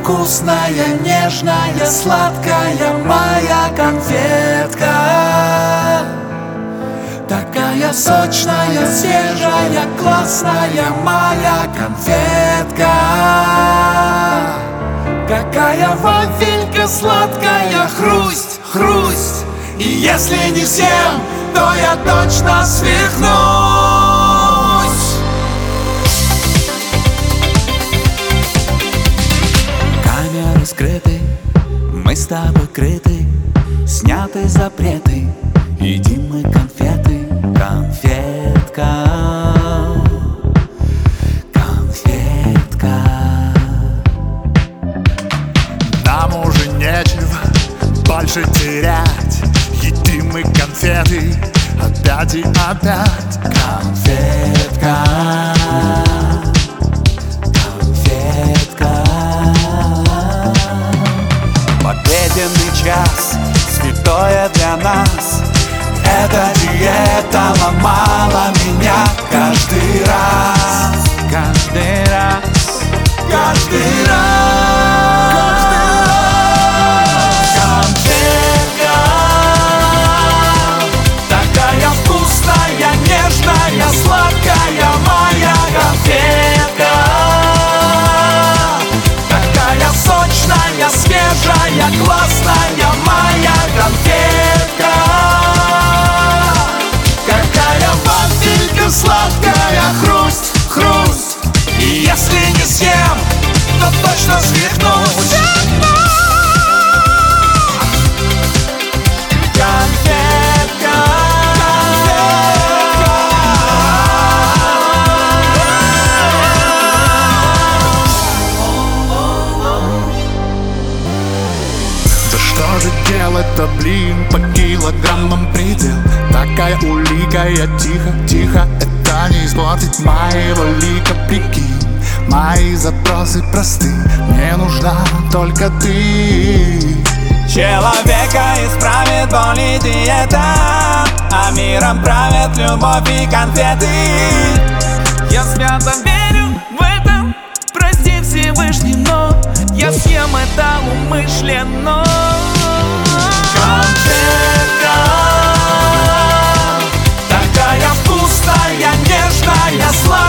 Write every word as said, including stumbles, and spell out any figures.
вкусная, нежная, сладкая моя конфетка. Такая сочная, свежая, классная моя конфетка. Какая вафелька сладкая, хрусть, хрусть. И если не съем, то я точно свихнусь. Камеры скрыты, мы с тобой крыты, сняты запреты, едим мы конфеты. Конфетка, конфетка. Нам уже нечего больше терять, едим мы конфеты опять и опять. Конфетка, конфетка. Обеденный час, святое для нас. Эта диета ломала меня каждый раз, каждый раз, каждый раз, каждый раз. Конфетка, такая вкусная, нежная, сладкая моя конфетка. Такая сочная, свежая, классная моя конфетка. Сладкая, хрусть, хрусть. И если не съем, то точно свихнусь. Конфетка, конфетка. Да что же делать-то, блин, по килограммам предел. Такая улика, я тихо, тихо, это не испортить моего лика, прикинь. Мои запросы просты, мне нужна только ты. Человека исправит боль и диета, а миром правят любовь и конфеты. Я свято верю в это, прости Всевышний, но я съем это умышленно. Конфетка, такая вкусная, нежная, сладкая.